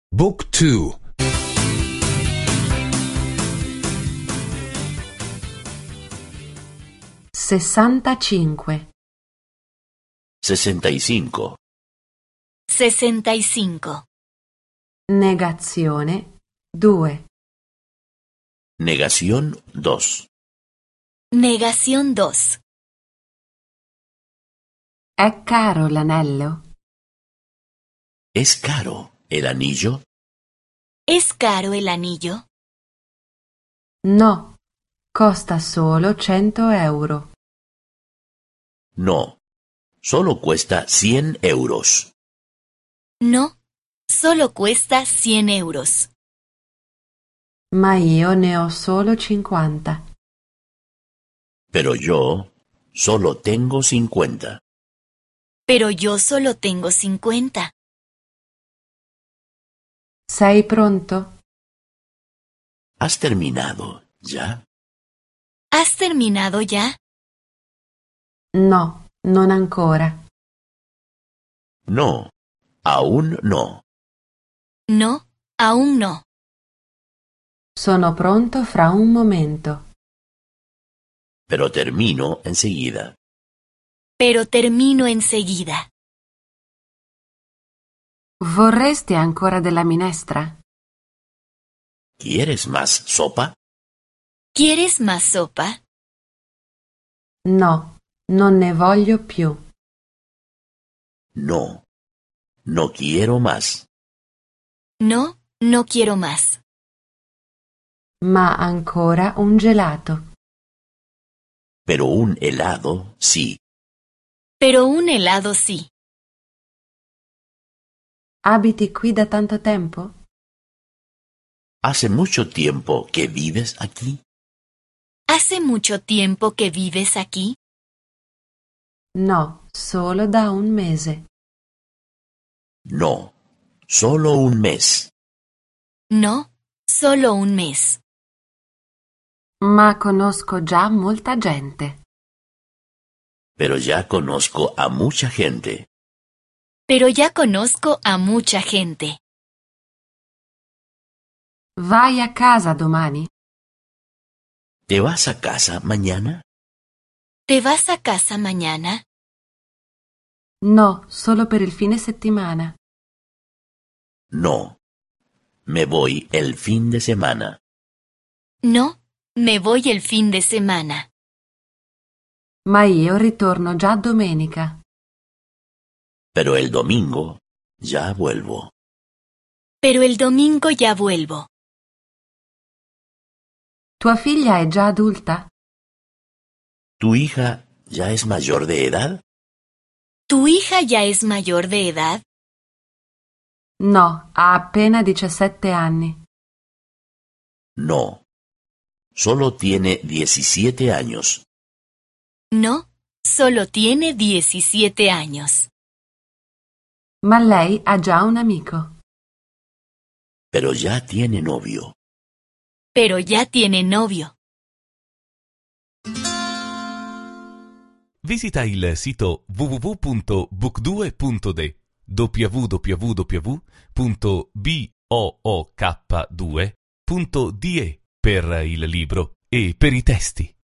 Book 2. 65. 65. 65. Negazione 2. Negación 2. Negación 2. È caro l'anello? ¿Es caro el anillo? ¿Es caro el anillo? No, costa solo 100 euro. No, solo cuesta 100 euros. No, solo cuesta 100 euros. Ma io ne ho solo 50. Pero yo solo tengo 50. Pero yo solo tengo 50. Sei pronto? ¿Has terminado ya? ¿Has terminado ya? No, non ancora. No, aún no. No, aún no. Sono pronto fra un momento. Pero termino enseguida. Pero termino enseguida. Vorresti ancora della minestra? ¿Quieres más sopa? ¿Quieres más sopa? No, non ne voglio più. No, no quiero más. No, no quiero más. Ma ancora un gelato. Pero un helado sí. Pero un helado sí. Abiti qui da tanto tempo? ¿Hace mucho tiempo que vives aquí? ¿Hace mucho tiempo que vives aquí? No, solo da un mese. No, solo un mes. No, solo un mes. Ma conosco già molta gente. Pero ya conozco a mucha gente. Pero ya conozco a mucha gente. Vai a casa domani? ¿Te vas a casa mañana? ¿Te vas a casa mañana? No, solo per il fine settimana. No, me voy el fin de semana. No, me voy el fin de semana. Ma io ritorno già domenica. Pero el domingo ya vuelvo. Pero el domingo ya vuelvo. Tua figlia è già adulta? ¿Tu hija ya es mayor de edad? ¿Tu hija ya es mayor de edad? No, ha appena 17 anni. No, solo tiene 17 años. No, solo tiene 17 años. Ma lei ha già un amico. Pero ya tiene novio. Pero ya tiene novio. Visita il sito www.book2.de www.book2.de per il libro e per i testi.